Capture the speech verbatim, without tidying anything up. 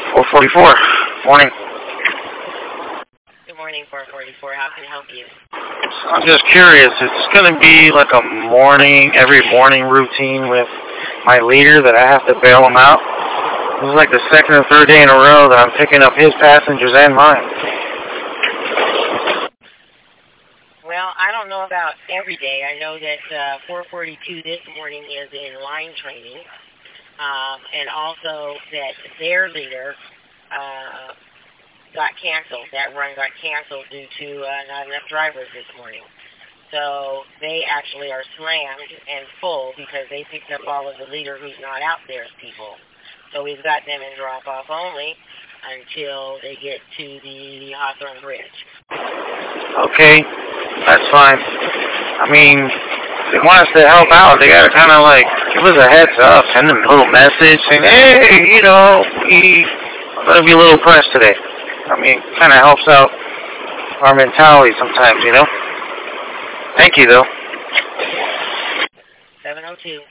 four forty-four. Morning. Good morning, four forty-four. How can I help you? I'm just curious. It's going to be like a morning, every morning routine with my leader that I have to bail him out. This is like the second or third day in a row that I'm picking up his passengers and mine. Well, I don't know about every day. I know that uh, four forty-two this morning is in line training, um, and also that their leader uh, got canceled. That run got canceled due to uh, not enough drivers this morning. So they actually are slammed and full because they picked up all of the leader who's not out there's people. So we've got them in drop-off only until they get to the Hawthorne Bridge. Okay, that's fine. I mean, if they want us to help out, they got to kind of like give us a heads up, send them a little message saying, hey, you know, we are going to be a little pressed today. I mean, kind of helps out our mentality sometimes, you know? Thank you, though. seven oh two.